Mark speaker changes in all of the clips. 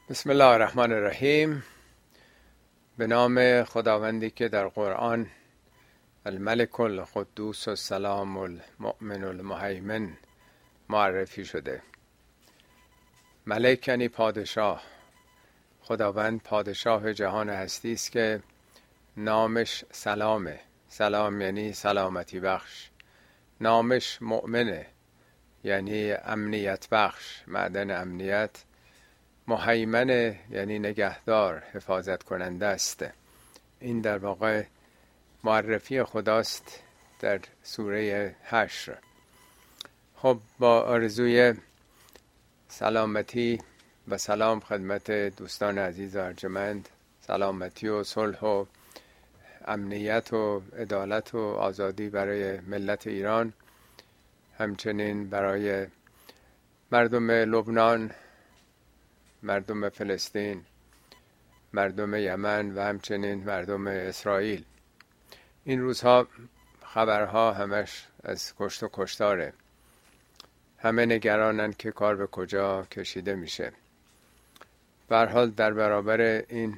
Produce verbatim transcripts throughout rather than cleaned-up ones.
Speaker 1: بسم الله الرحمن الرحیم. به نام خداوندی که در قرآن الملک القدوس السلام المؤمن المهیمن معرفی شده. ملک یعنی پادشاه. خداوند پادشاه جهان هستی است که نامش سلامه. سلام یعنی سلامتی بخش. نامش مؤمنه یعنی امنیت بخش، معدن امنیت. مهیمنه یعنی نگهدار، حفاظت کننده است. این در واقع معرفی خداست در سوره حشر. خب با آرزوی سلامتی و سلام خدمت دوستان عزیز و ارجمند، سلامتی و صلح و امنیت و عدالت و آزادی برای ملت ایران، همچنین برای مردم لبنان، مردم فلسطین، مردم یمن و همچنین مردم اسرائیل. این روزها خبرها همش از کشت و کشتاره. همه نگرانند که کار به کجا کشیده میشه. به هر حال در برابر این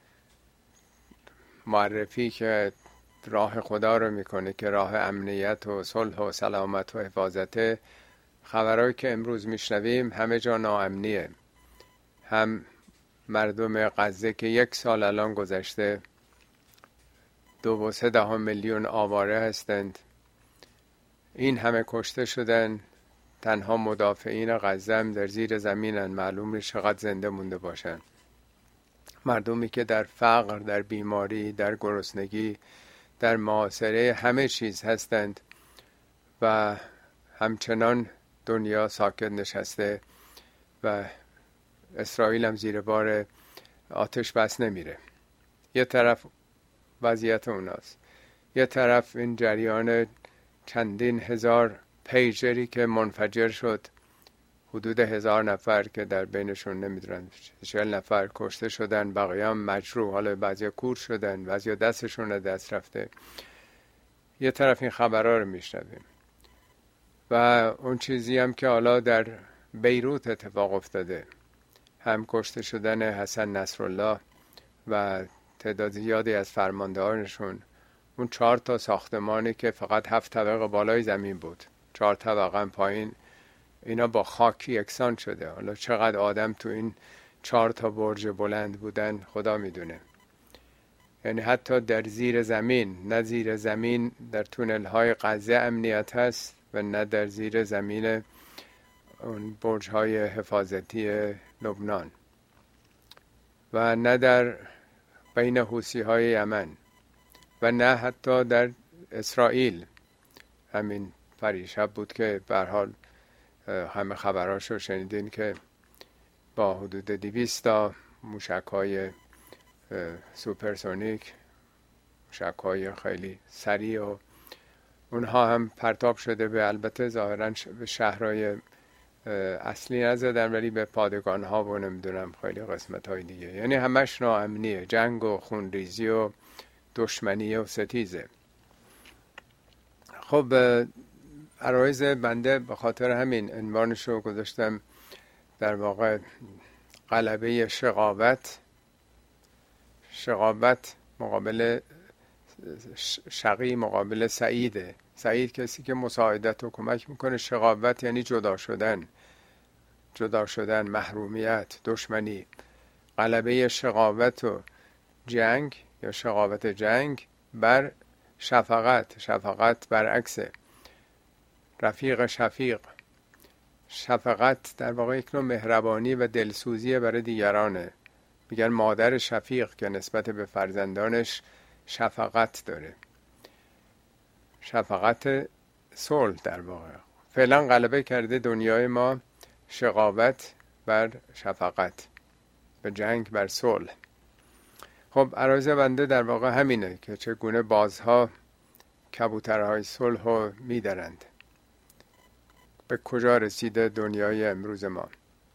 Speaker 1: معرفی که راه خدا رو میکنه که راه امنیت و صلح و سلامت و حفاظت، خبرهایی که امروز میشنویم همه جا ناامنیه. هم مردم غزه که یک سال الان گذشته دو و سه دهم میلیون آواره هستند، این همه کشته شدن. تنها مدافعین غزه هم در زیر زمینن، معلوم نیست چقدر زنده مونده باشن. مردمی که در فقر، در بیماری، در گرسنگی، در محاصره همه چیز هستند و همچنان دنیا ساکت نشسته و اسرائیل هم زیر بار آتش بس نمیره. یه طرف وضعیت اوناست، یه طرف این جریان چندین هزار پیجری که منفجر شد، حدود هزار نفر که در بینشون نمیدونن چهل نفر کشته شدن، بقیه هم مجروح، حالا بعضیا کور شدن، بعضیا دستشون از دست رفته. یه طرف این خبرها رو میشنویم و اون چیزی هم که حالا در بیروت اتفاق افتاده، هم کشته شدن حسن نصرالله و تعداد زیادی از فرماندهانشون. اون چهار تا ساختمانی که فقط هفت طبقه بالای زمین بود، چهار طبقه هم پایین، اینا با خاکی یکسان شده. حالا چقدر آدم تو این چهار تا برج بلند بودن خدا میدونه. یعنی حتی در زیر زمین، نه زیر زمین در تونل های غزه امنیت هست و نه در زیر زمین اون برج های حفاظتی لبنان و نه در بین حوثی های یمن و نه حتی در اسرائیل. همین پریشب بود که به هر حال همه خبراشو شنیدین که با حدود دویست تا موشک های سوپرسونیک، موشک های خیلی سریع، و اونها هم پرتاب شده به، البته ظاهرا به شهرهای اصلی نزدن ولی به پادگان ها و نمیدونم خیلی قسمت های دیگه. یعنی همش ناامنیه، جنگ و خونریزی و دشمنی و ستیزه. خب عرایض بنده به خاطر همین عنوانشو گذاشتم در واقع غلبه شقاوت. شقاوت مقابل شقی، مقابل سعیده. سعید کسی که مساعدت و کمک میکنه. شقاوت یعنی جدا شدن، جدا شدن، محرومیت، دشمنی. غلبه شقاوت و جنگ یا شقاوت جنگ بر شفقت. شفقت برعکسه، رفیق شفیق. شفقت در واقع یک نوع مهربانی و دلسوزی برای دیگرانه. میگن مادر شفیق که نسبت به فرزندانش شفقت داره. شفقت صلح در واقع. فعلا غلبه کرده دنیای ما شقاوت بر شفقت، به جنگ بر صلح. خب عرایض بنده در واقع همینه که چگونه بازها کبوترهای صلح رو میدرند. به کجا رسیده دنیای امروز ما.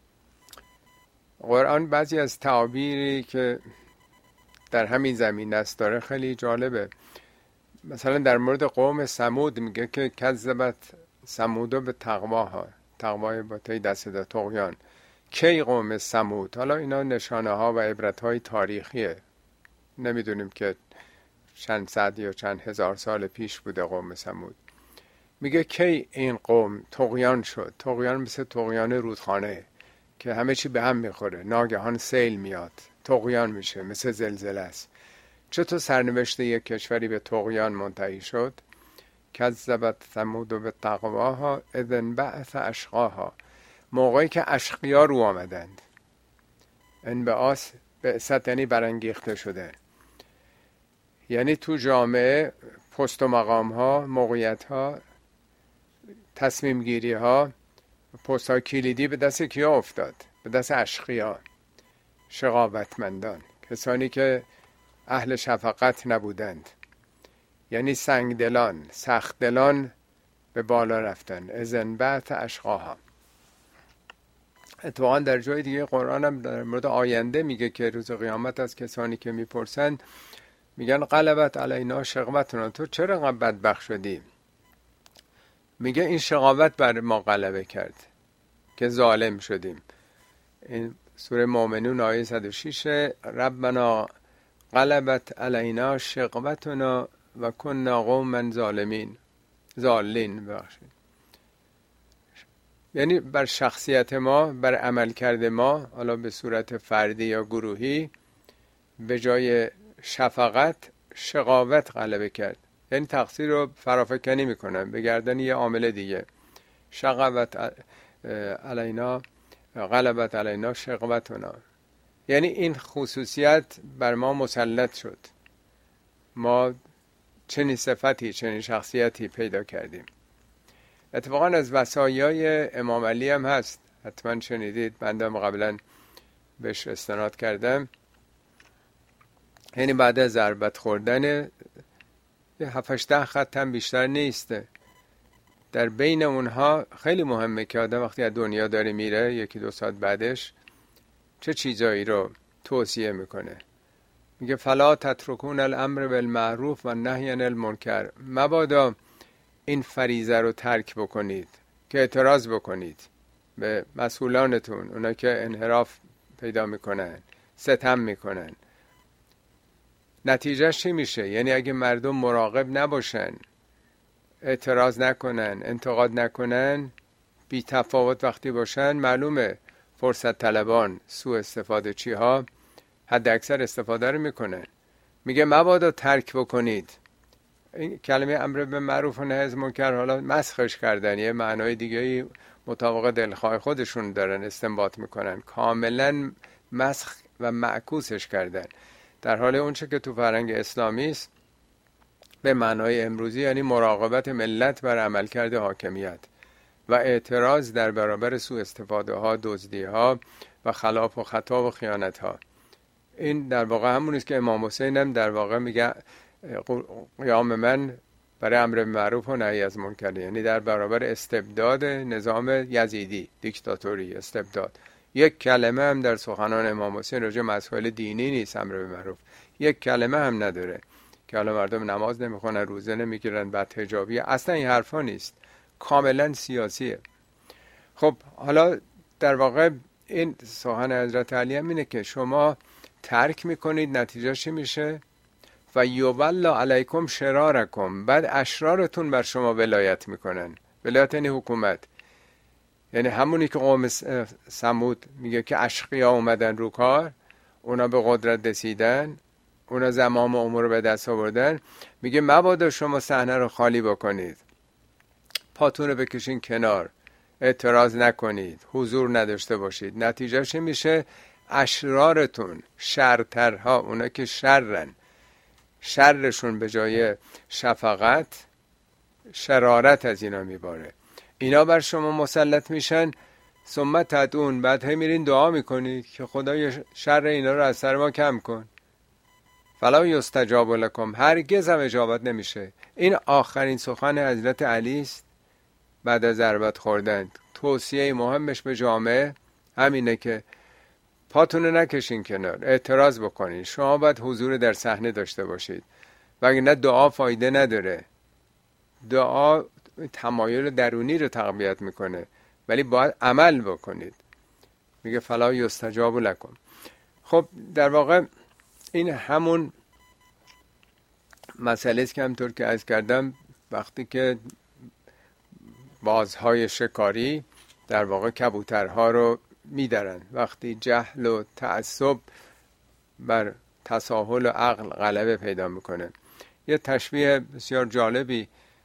Speaker 1: قرآن بعضی از تعابیری که در همین زمین است داره خیلی جالبه. مثلا در مورد قوم ثمود میگه که کذبت ثمود به تقواها، تقوای با تی دست ده طغیان، کی قوم ثمود، حالا اینا نشانه ها و عبرت های تاریخیه، نمیدونیم که چند صد یا چند هزار سال پیش بوده قوم ثمود. میگه کی این قوم طغیان شد. طغیان مثل طغیان رودخانه که همه چی به هم میخوره، ناگهان سیل میاد، طغیان میشه، مثل زلزله است. چطور سرنوشت یک کشوری به طغیان منتهی شد؟ کذبت ثمود به تقواها اذ انبعث اشقاها، موقعی که اشقیا رو آمدند. انبعاث بعثت یعنی برانگیخته شده، یعنی تو جامعه پست و مقام ها، موقعیت ها، تصمیم گیری ها، پست ها کلیدی به دست کیا افتاد؟ به دست اشقیا، شقاوتمندان، کسانی که اهل شفقت نبودند، یعنی سنگدلان، سختدلان به بالا رفتن. اذن بعث اشقاها. اتفاقا در جای دیگه قرآن هم در مورد آینده میگه که روز قیامت از کسانی که میپرسند میگن غلبت علینا شقوتنا، تو چرا انقدر بدبخت شدی؟ میگه این شقاوت بر ما غلبه کرد که ظالم شدیم. این سوره مومنون آیه صد و شش، ربنا غلبت علینا شقوتنا و کنا قوما ظالمین، ظالین بخشید. یعنی بر شخصیت ما، بر عملکرد ما، حالا به صورت فردی یا گروهی، به جای شفقت شقاوت غلبه کرد. یعنی تقصیر رو فرافکنی میکنن به گردن یه عامل دیگه. شقاوت علینا غلبت علینا شقوتنا، یعنی این خصوصیت بر ما مسلط شد، ما چنین صفتی، چنین شخصیتی پیدا کردیم. اتفاقا از وصایای امام علی هم هست، حتما شنیدید، بنده قبلا بهش استناد کردم. یعنی بعد از ضربت خوردن هفت هشت خط هم بیشتر نیسته. در بین اونها خیلی مهمه که آدم وقتی از دنیا داره میره یکی دو ساعت بعدش چه چیزایی رو توصیه میکنه. میگه فلا تترکون الامر بالمعروف و نهی عن المنکر، مبادا این فریضه رو ترک بکنید که اعتراض بکنید به مسئولانتون، اونا که انحراف پیدا میکنن، ستم میکنن. نتیجهش چی میشه؟ یعنی اگه مردم مراقب نباشن، اعتراض نکنن، انتقاد نکنن، بی تفاوت وقتی باشن، معلومه فرصت طلبان، سوء استفاده چی ها حد اکثر استفاده رو میکنن. میگه مبادا ترک بکنید. این کلمه امر به معروف و نهی از منکر حالا مسخش کردن، یه معنای دیگه مطابق دلخواه خودشون دارن استنباط میکنن، کاملا مسخ و معکوسش کردن، در حال اونچه که تو فرهنگ اسلامی است به معنای امروزی، یعنی مراقبت ملت بر عملکرد حاکمیت و اعتراض در برابر سوء استفاده ها، دزدی ها و خلاف و خطا و خیانت ها. این در واقع همون است که امام حسین هم در واقع میگه قیام من برای امر به معروف و نهی از منکر، یعنی در برابر استبداد نظام یزیدی، دیکتاتوری، استبداد. یک کلمه هم در سخنان امام حسین راجع مسائل دینی نیست، امر به معروف یک کلمه هم نداره که حالا مردم نماز نمیخونن، روزه نمیگیرن، بد حجابی، اصلا این حرفا نیست، کاملا سیاسیه. خب حالا در واقع این سخن حضرت علی هم اینه که شما ترک میکنید، نتیجه چی میشه؟ و یولا علیکم شرارکم، بعد اشرارتون بر شما ولایت میکنن. ولایت یعنی حکومت، یعنی همونی که قوم ثمود میگه که اشقیا اومدن رو کار، اونا به قدرت رسیدن، اونا زمام امور رو به دست آوردن. میگه مبادا شما صحنه رو خالی بکنید، پاتون رو بکشین کنار، اعتراض نکنید، حضور نداشته باشید. نتیجه چی میشه؟ اشرارتون، شرترها، اونا که شرن، شرشون به جای شفقت شرارت از اینا میباره، اینا بر شما مسلط میشن. ثم تدعون، بعد هم میرین دعا میکنید که خدای شر اینا رو از سر ما کم کن. فلا یستجاب لکم، هرگز هم اجابت نمیشه. این آخرین سخن حضرت علی است بعد از ضربت خوردن. توصیه مهمش به جامعه همینه که پاتون رو نکشین کنار، اعتراض بکنین. شما باید حضور در صحنه داشته باشید، وگرنه دعا فایده نداره. دعا تمایل درونی رو تقویت میکنه، ولی باید عمل بکنید. میگه فلا یستجاب لکم. خب در واقع این همون مسئله است که همطور که عرض کردم وقتی که بازهای شکاری در واقع کبوترها رو میدرن، وقتی جهل و تعصب بر تساهل و عقل غلبه پیدا میکنه. یه تشبیه بسیار جالبی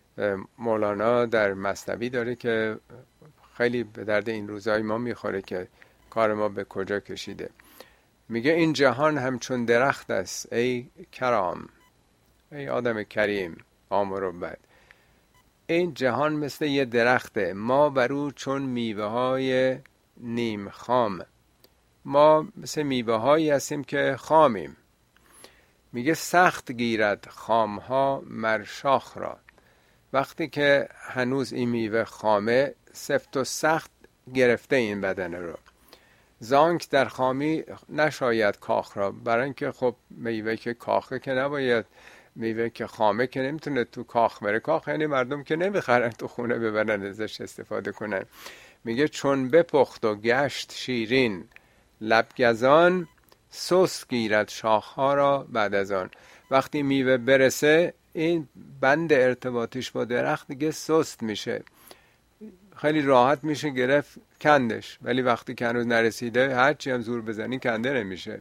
Speaker 1: مولانا در مثنوی داره که خیلی به درد این روزهای ما میخوره که کار ما به کجا کشیده. میگه این جهان همچون درخت است ای کرام، ای آدم کریم آمر و بد. این جهان مثل یه درخته، ما بر او چون میوه های نیم خام، ما مثل میوه هایی هستیم که خامیم. میگه سخت گیرد خام ها مر شاخ را، وقتی که هنوز این میوه خامه سفت و سخت گرفته این بدن رو. زانک در خامی نشاید کاخ را، برای اینکه خب میوه که کاخه که نباید، میوه که خامه که نمیتونه تو کاخ بره. کاخ یعنی مردم که نمیخرن تو خونه ببرن ازش استفاده کنن. میگه چون بپخت و گشت شیرین لبگزان، سست گیرد شاخها را بعد از آن. وقتی میوه برسه این بند ارتباطیش با درخت دیگه سست میشه، خیلی راحت میشه گرفت کندش، ولی وقتی که هنوز نرسیده هرچی هم زور بزنی کنده نمیشه.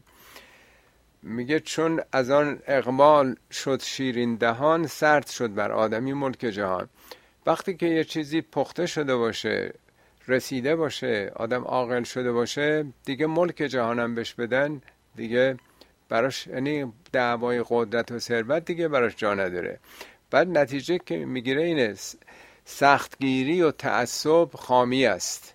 Speaker 1: میگه چون از آن اقبال شد شیرین دهان، سرد شد بر آدمی ملک جهان. وقتی که یه چیزی پخته شده باشه، رسیده باشه، آدم عاقل شده باشه، دیگه ملک جهانم بهش بدن دیگه براش، یعنی دعوای قدرت و ثروت دیگه براش جا نداره. بعد نتیجه که میگیره اینه سختگیری و تعصب خامی است.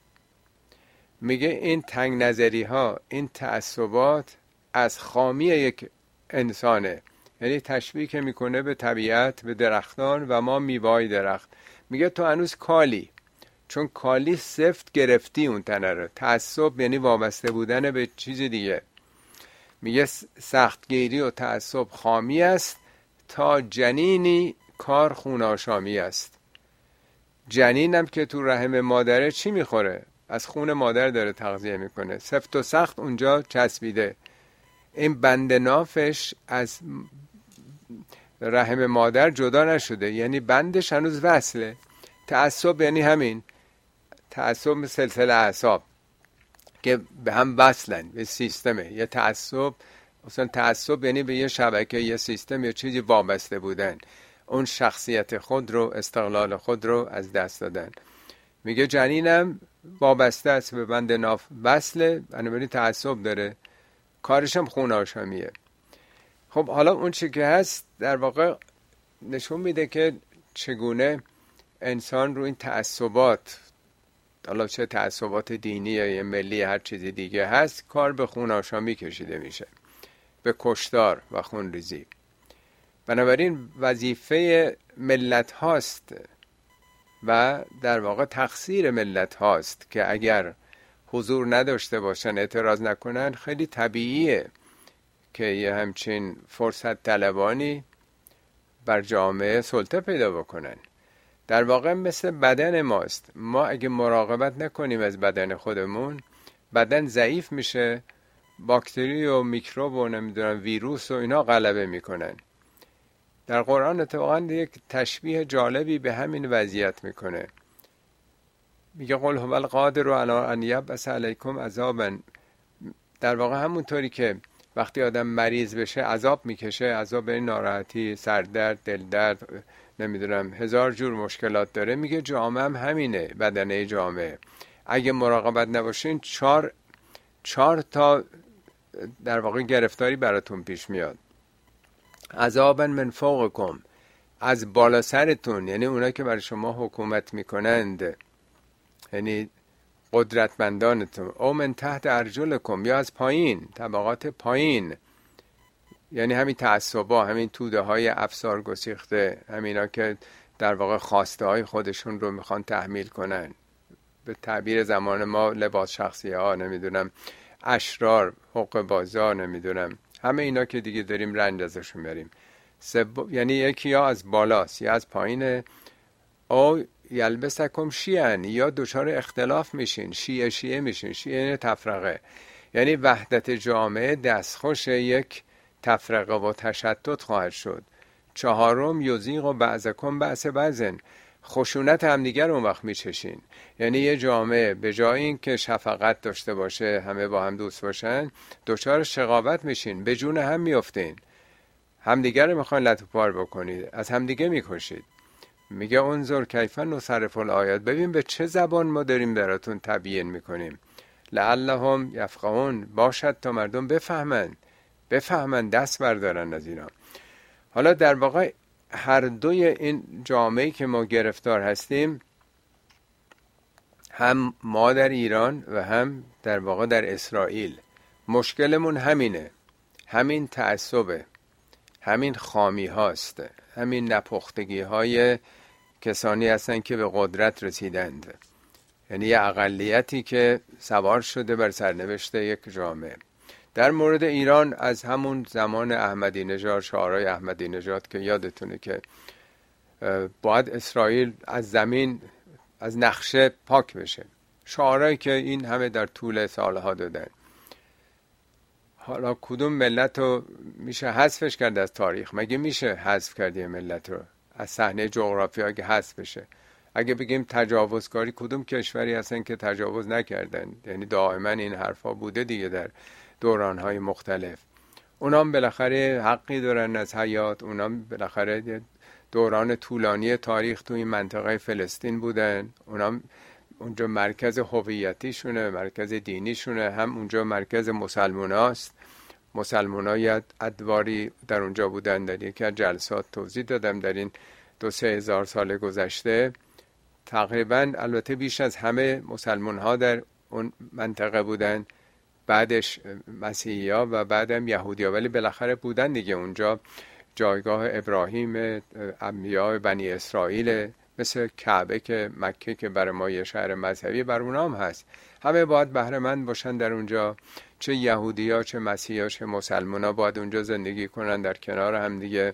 Speaker 1: میگه این تنگ نظری ها، این تعصبات از خامی یک انسانه. یعنی تشبیه که میکنه به طبیعت، به درختان و ما میوه‌های درخت. میگه تو هنوز کالی، چون کالی سفت گرفتی اون تنه رو. تعصب یعنی وابسته بودن به چیز دیگه. میگه سختگیری و تعصب خامی است، تا جنینی کار خون آشامی است. جنینم که تو رحم مادره چی میخوره؟ از خون مادر داره تغذیه میکنه، سفت و سخت اونجا چسبیده. این بند نافش از رحم مادر جدا نشده، یعنی بندش هنوز وصله. تعصب یعنی همین، تعصب سلسله اعصاب که به هم وصلن، به سیستمه. یه تعصب، اصلا تعصب یعنی به یه شبکه، یه سیستم، یه چیزی وابسته بودن، اون شخصیت خود رو، استقلال خود رو از دست دادن. میگه جنینم وابسته است به بند ناف، وصله، بنابراین تعصب داره، کارش هم خون آشامیه. خب حالا اون چی که هست در واقع نشون میده که چگونه انسان رو این تعصبات، حالا چه تعصبات دینی یا ملی هر چیزی دیگه هست، کار به خون آشامی کشیده میشه، به کشتار و خون ریزی. بنابراین وظیفه ملت هاست و در واقع تقصیر ملت هاست که اگر حضور نداشته باشن، اعتراض نکنن، خیلی طبیعیه که یه همچین فرصت طلبانی بر جامعه سلطه پیدا بکنن. در واقع مثل بدن ماست، ما اگه مراقبت نکنیم از بدن خودمون، بدن ضعیف میشه، باکتری و میکروب و نمیدونم ویروس و اینا غلبه میکنن. در قرآن اتفاقا یک تشبیه جالبی به همین وضعیت میکنه. میگه قل هو القادر علی ان یبعث علیکم عذابا. در واقع همونطوری که وقتی آدم مریض بشه عذاب میکشه، عذاب این ناراحتی، سردرد، دلدرد، نمیدونم هزار جور مشکلات داره، میگه جامعه هم همینه، بدنه جامعه. اگه مراقبت نباشین چهار چهار تا در واقع گرفتاری براتون پیش میاد. عذابا من فوقکم، از بالا سرتون، یعنی اونا که برای شما حکومت میکنند، یعنی قدرتمندانتون. او من تحت ارجلکم، یا از پایین، طبقات پایین، یعنی همین تعصبا، همین توده های افسار گسیخته، همینا که در واقع خواسته های خودشون رو میخوان تحمیل کنن. به تعبیر زمان ما لباس شخصی ها، نمیدونم اشرار، حقوق بازار، نمیدونم همه اینا که دیگه داریم رنج ازشون بریم. سب... یعنی یکی یا از بالاست یا از پایینه، او یلبسکم شیعن، یا دچار اختلاف میشین، شیعه شیعه میشین. شیعه تفرقه، یعنی وحدت جامعه دستخوش یک تفرقه و تشتت خواهد شد. چهارم یزیغ و بعضکم بعض بعضن، خشونت همدیگر اون وقت میچشین. یعنی یه جامعه به جای این که شفقت داشته باشه، همه با هم دوست باشن، دچار شقاوت میشین، به جون هم میافتین، همدیگر رو میخواین لط و پار بکنید، از همدیگه میکشید. میگه انظر کیف نصرف الآیات، ببین به چه زبان ما داریم براتون تبیین میکنیم. لعلهم یفقهون، باشد تا مردم بفهمن، بفهمن دست بردارن از اینا. حالا در واقع هر دوی این جامعه‌ای که ما گرفتار هستیم، هم ما در ایران و هم در واقع در اسرائیل، مشکلمون همینه، همین تعصبه، همین خامی هاست، همین نپختگی های کسانی هستن که به قدرت رسیدند. یعنی یه اقلیتی که سوار شده بر سرنوشت یک جامعه. در مورد ایران از همون زمان احمدی نژاد، شعارهای احمدی نژاد که یادتونه که باید اسرائیل از زمین، از نقشه پاک بشه، شعارهایی که این همه در طول سالها دادن. حالا کدوم ملت رو میشه حذفش کرد از تاریخ؟ مگه میشه حذف کردی ملت رو از صحنه جغرافی اگه حذف بشه؟ اگه بگیم تجاوزکاری، کدوم کشوری هستن که تجاوز نکردن؟ یعنی دائما این حرفا بوده دیگه در دورانهای مختلف. اونام بالاخره حقی دارن از حیات، اونام بالاخره دوران طولانی تاریخ تو این منطقه فلسطین بودن، اونام اونجا مرکز هویتیشونه، مرکز دینیشونه، هم اونجا مرکز مسلماناست. مسلمانای ادواری در اونجا بودن، در یکی از جلسات توضیح دادم در این دو سه هزار سال گذشته. تقریبا البته بیش از همه مسلمان ها در اون منطقه بودن، بعدش مسیحی ها و بعدم یهودی ها، ولی بالاخره بودن دیگه. اونجا جایگاه ابراهیم، انبیاء بنی اسرائیل، مثل کعبه که مکه که برای ما یه شهر مذهبی، بر اونها هم هست. همه باید بهره مند باشن در اونجا، چه یهودی ها چه مسیحی ها چه مسلمان ها باید اونجا زندگی کنن در کنار هم دیگه.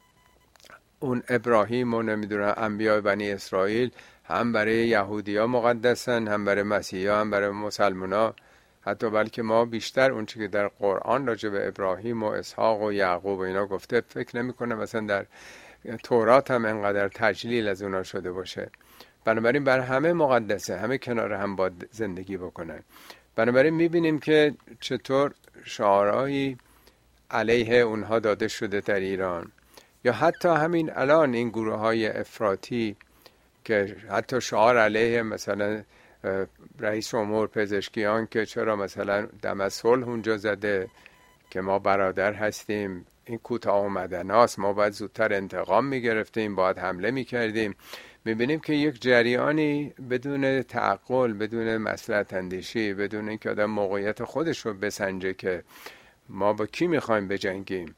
Speaker 1: اون ابراهیم و نمیدونم انبیاء بنی اسرائیل هم برای یهودی ها مقدسن، هم برای مسیحی ها، هم برای مسلمان ها. حتی بلکه ما بیشتر اون چیزی که در قرآن راجع به ابراهیم و اسحاق و یعقوب و اینا گفته، فکر نمی کنم مثلا در تورات هم انقدر تجلیل از اونا شده باشه. بنابراین بر همه مقدسه، همه کنار هم باید زندگی بکنن. بنابراین میبینیم که چطور شعارهایی علیه اونها داده شده در ایران، یا حتی همین الان این گروه های افراطی که حتی شعار علیه مثلا رئیس امور پزشکیان که چرا مثلا دم از صلح اونجا زده که ما برادر هستیم، این کوتاه آمدن هاست، ما باید زودتر انتقام میگرفتیم، باید حمله میکردیم. میبینیم که یک جریانی بدون تعقل، بدون مصلحت اندیشی، بدون اینکه آدم موقعیت خودش رو بسنجه که ما با کی میخوایم بجنگیم،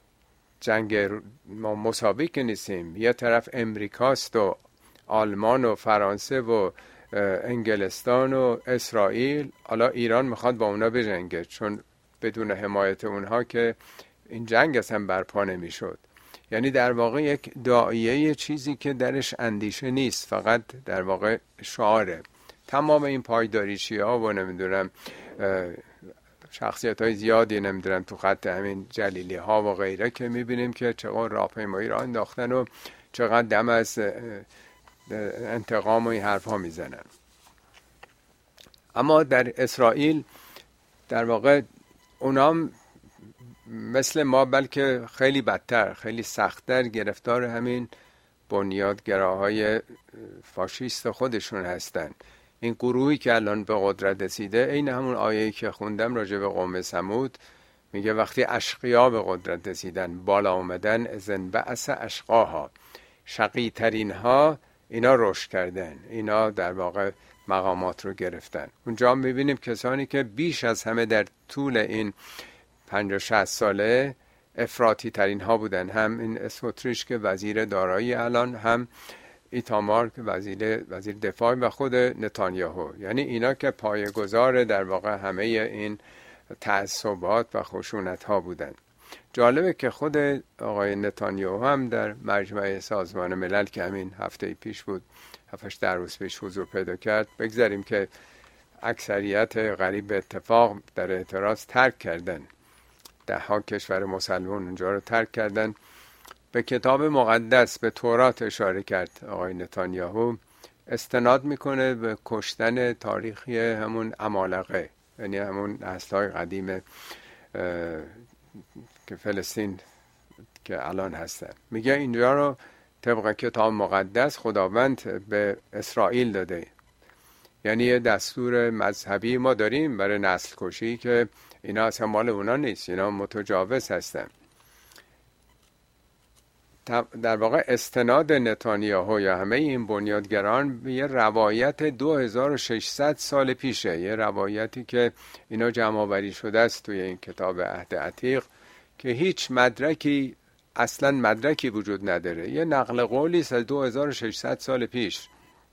Speaker 1: جنگ ما مساوی که نیستیم، یه طرف امریکاست و آلمان و فرانسه و انگلستان و اسرائیل، حالا ایران میخواد با اونا بجنگه، چون بدون حمایت اونها که این جنگ اصلا برپا نمیشد. یعنی در واقع یک داعیه چیزی که درش اندیشه نیست، فقط در واقع شعاره. تمام این پایداریچی ها و نمیدونم شخصیت های زیادی نمیدونم تو خط همین جلیلی ها و غیره که میبینیم که چقدر راهپیمایی را انداختن و چقدر دم از انتقام و این حرف ها میزنن. اما در اسرائیل در واقع اونام مثل ما، بلکه خیلی بدتر، خیلی سخت‌تر گرفتار همین بنیادگراهای فاشیست خودشون هستن. این گروهی که الان به قدرت رسیده، این همون آیه‌ای که خوندم راجع به قوم ثمود، میگه وقتی اشقیا به قدرت رسیدن، بالا اومدن، اذن بعث اشقاها، شقی ترین ها اینا رشد کردن، اینا در واقع مقامات رو گرفتن. اونجا میبینیم کسانی که بیش از همه در طول این پنجاه شصت ساله افراطی ترین ها بودن، هم این اسموتریش که وزیر دارایی الان، هم ایتامار که وزیر وزیر دفاع و خود نتانیاهو. یعنی اینا که پایه‌گذار در واقع همه این تعصبات و خشونت ها بودن. جالبه که خود آقای نتانیاهو هم در مجمع سازمان ملل که همین هفته پیش بود، هفتش در روز پیش حضور پیدا کرد، بگذاریم که اکثریت قریب به اتفاق در اعتراض ترک کردن، ده ها کشور مسلمان اونجا رو ترک کردن، به کتاب مقدس به تورات اشاره کرد. آقای نتانیاهو استناد میکنه به کشتن تاریخی همون عمالقه، یعنی همون نسل‌های قدیم که فلسطین که الان هستن. میگه اینجا رو طبق کتاب مقدس خداوند به اسرائیل داده، یعنی یه دستور مذهبی ما داریم برای نسل کشی که اینا اصلا مال اونا نیست، اینا متجاوز هستن. در واقع استناد نتانیاهو یا همه این بنیادگران به یه روایت دو هزار و ششصد سال پیشه، یه روایتی که اینا جمع آوری شده است توی این کتاب عهد عتیق که هیچ مدرکی، اصلا مدرکی وجود نداره، یه نقل قولی است از دو هزار و ششصد سال پیش،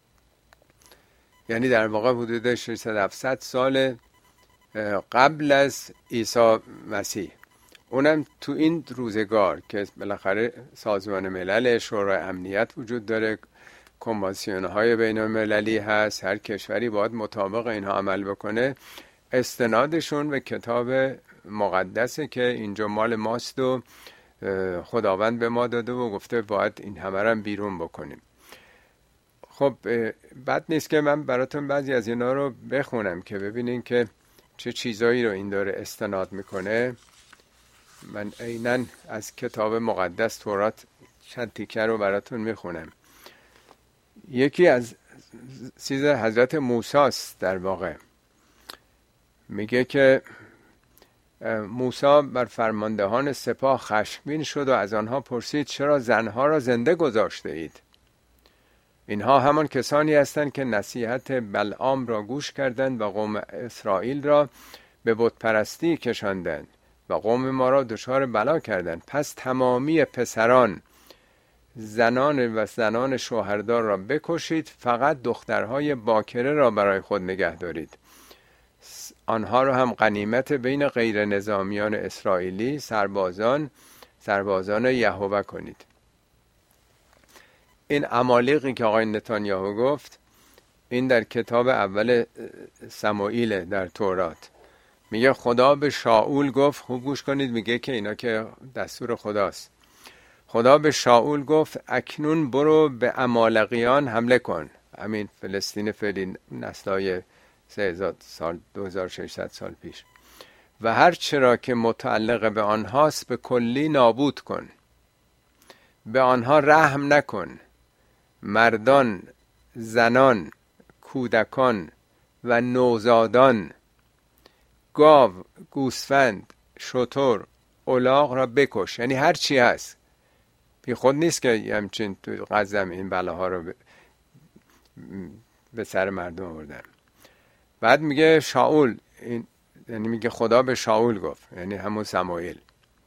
Speaker 1: یعنی در واقع حدود ششصد هفتصد سال قبل از عیسی مسیح. اونم تو این روزگار که بالاخره سازمان ملل، شورای امنیت وجود داره، کنوانسیون های بین المللی هست، هر کشوری باید مطابق اینها عمل بکنه. استنادشون به کتاب مقدسه که اینجا مال ماست و خداوند به ما داده و گفته باید این همه رو بیرون بکنیم. خب بد نیست که من براتون بعضی از اینا رو بخونم که ببینین که چه چیزایی رو این داره استناد میکنه. من عیناً از کتاب مقدس تورات چند تیکه رو براتون میخونم. یکی از چیز حضرت موسی است. در واقع میگه که موسی بر فرماندهان سپاه خشمگین شد و از آنها پرسید چرا زنها را زنده گذاشته اید؟ اینها همان کسانی هستند که نصیحت بلعام را گوش کردند و قوم اسرائیل را به بت پرستی کشاندند و قوم ما را دچار بلا کردند. پس تمامی پسران، زنان و زنان شوهردار را بکشید، فقط دخترهای باکره را برای خود نگه دارید. آنها را هم غنیمت بین غیر نظامیان اسرائیلی، سربازان سربازان یهوه کنید. این عمالقی که آقای نتانیاهو گفت، این در کتاب اول سموئیل در تورات. میگه خدا به شاول گفت، خوب گوش کنید، میگه که اینا که دستور خداست. خدا به شاول گفت اکنون برو به عمالقیان حمله کن، همین فلسطین فعلی، نسلای سه هزار سال، دو هزار و ششصد سال پیش، و هر چرا که متعلق به آنهاست به کلی نابود کن، به آنها رحم نکن، مردان، زنان، کودکان و نوزادان، گاو، گوسفند، شتر، الاغ را بکش. یعنی هر چی هست. بی خود نیست که همچین تو غزم این بلاها رو به سر مردم آوردن. بعد میگه شاول، این یعنی میگه خدا به شاول گفت، یعنی همون سموئیل.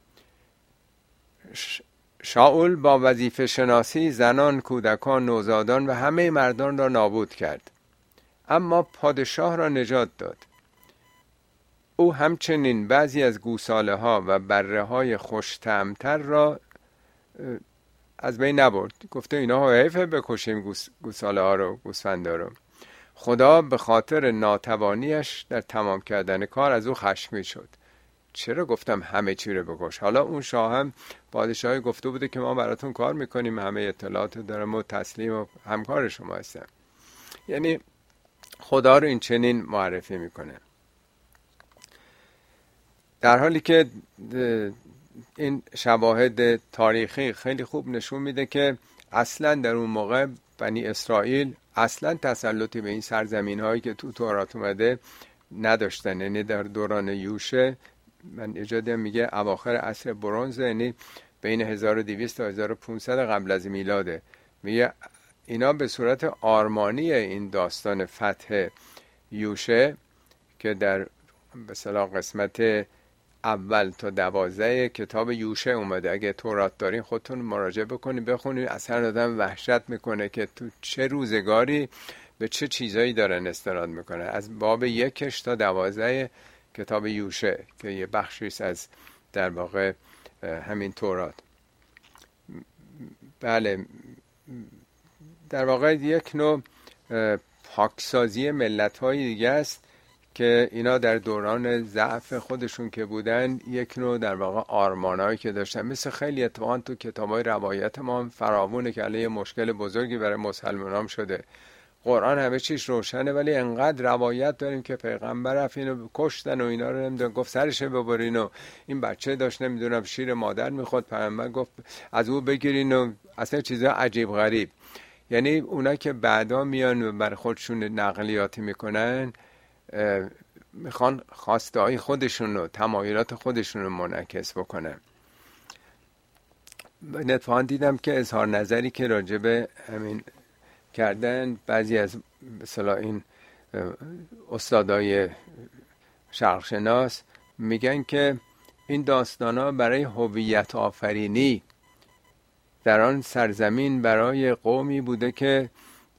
Speaker 1: شاول با وظیفه شناسی زنان، کودکان، نوزادان و همه مردان را نابود کرد، اما پادشاه را نجات داد. او همچنین بعضی از گوساله ها و بره های خوش طعم‌تر را از بین نبرد. گفته اینا حیفه بکشیم گوس، گوساله ها رو، گوسفندا رو. خدا به خاطر ناتوانیش در تمام کردن کار از او خشمگین شد. چرا گفتم همه چی رو بکش؟ حالا اون شاه هم پادشاهی گفته بوده که ما براتون کار میکنیم، همه اطلاعات دارم و تسلیم و همکار شما هستم. یعنی خدا رو این چنین معرفی میکنه، در حالی که این شواهد تاریخی خیلی خوب نشون میده که اصلا در اون موقع بنی اسرائیل اصلا تسلطی به این سرزمین هایی که تو تورات اومده نداشتن. یعنی در دوران یوشه، من اجازه میگه اواخر عصر برنز، یعنی بین هزار و دویست تا هزار و پانصد قبل از میلاده. میگه اینا به صورت آرمانی این داستان فتح یوشه که در به اصطلاح قسمت اول تا دوازده کتاب یوشه اومده، اگه تورات دارین خودتون مراجعه بکنید بخونید، اصلا آدم وحشت میکنه که تو چه روزگاری به چه چیزایی دارن استناد میکنه. از باب یکش تا دوازده کتاب یوشه که یه بخشیش از در واقع همین تورات. بله، در واقع یک نوع پاکسازی ملت‌های دیگه است که اینا در دوران ضعف خودشون که بودن یک نوع در واقع آرمانایی که داشتن، مثل خیلی اتفاقا تو کتابای روایت ما هم فراوونه که علیه مشکل بزرگی برای مسلمانان شده. قرآن همه چیش روشنه ولی انقدر روایت داریم که پیغمبر رفت اینو کشتن و اینا رو نمیدونم گفت سرش ببرین و این بچه داشت نمیدونم شیر مادر میخورد، پیغمبر گفت از او بگیرین و اصلا چیزا عجیب غریب. یعنی اونا که بعدا میان و بر خودشون نقلیاتی میکنن میخوان خواسته های خودشون و تمایلات خودشون رو منعکس بکنن. اتفاقا دیدم که اظهار نظری که راجع به همین کردن بعضی از مثلا این استادای شرقشناس میگن که این داستانا برای هویت آفرینی در آن سرزمین برای قومی بوده که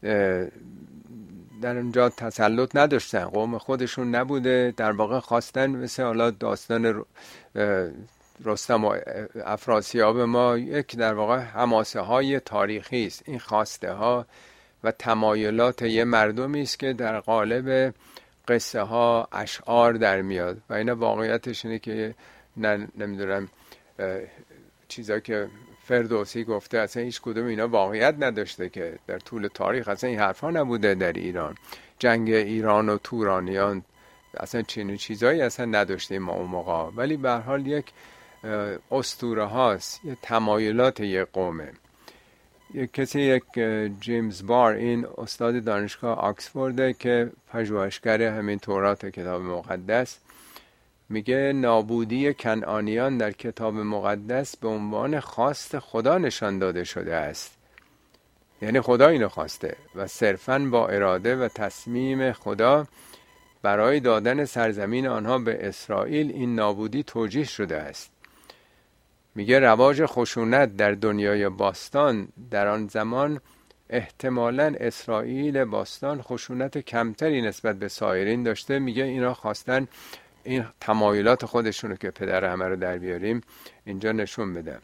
Speaker 1: در اونجا تسلط نداشتن، قوم خودشون نبوده، در واقع خواستن مثل حالا داستان رستم و افراسیاب ما یک در واقع حماسه های تاریخی است. این خواسته ها و تمایلات یه مردمی است که در قالب قصه ها اشعار در میاد و اینا واقعیتش اینه که نه نمیدونم چیزا که فردوسی گفته اصلا هیچ کدوم اینا واقعیت نداشته، که در طول تاریخ اصلا این حرفا نبوده در ایران. جنگ ایران و تورانیان اصلا چنین چیزایی اصلا نداشته ما اون موقع، ولی به هر حال یک اسطوره هاست، یه تمایلات یک قومه. یک کسی یک جیمز بار، این استاد دانشگاه آکسفورد که پژوهشگر همین تورات کتاب مقدس، میگه نابودی کنعانیان در کتاب مقدس به عنوان خواست خدا نشان داده شده است. یعنی خدا اینو خواسته و صرفاً با اراده و تصمیم خدا برای دادن سرزمین آنها به اسرائیل این نابودی توجیه شده است. میگه رواج خشونت در دنیای باستان در آن زمان احتمالاً اسرائیل باستان خشونت کمتری نسبت به سایرین داشته. میگه اینا خواستن این تمایلات خودشونو که پدر همه رو در بیاریم اینجا نشون بدن.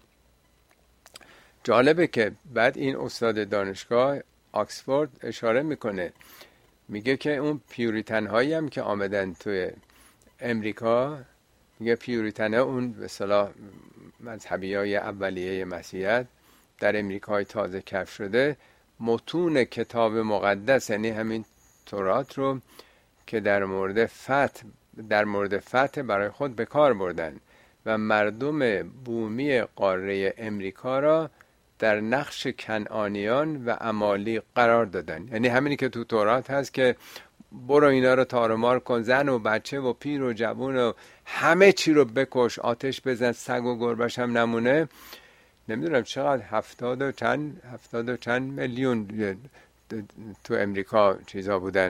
Speaker 1: جالبه که بعد این استاد دانشگاه آکسفورد اشاره میکنه، میگه که اون پیوریتن هایی هم که آمدن توی امریکا، میگه پیوریتن ها اون به اصطلاح مذهبی های اولیه مسیحیت در امریکای تازه کشف شده، متون کتاب مقدس یعنی همین تورات رو که در مورد فتح در مورد فتح برای خود به کار بردن و مردم بومی قاره امریکا را در نقش کنعانیان و عمالیق قرار دادن. یعنی همینی که تو تورات هست که برو اینا رو تارمار کن، زن و بچه و پیر و جوون و همه چی رو بکش، آتش بزن، سگ و گربش هم نمونه. نمیدونم چقدر هفتاد و چند هفتاد و چند میلیون تو امریکا چیزا بودن،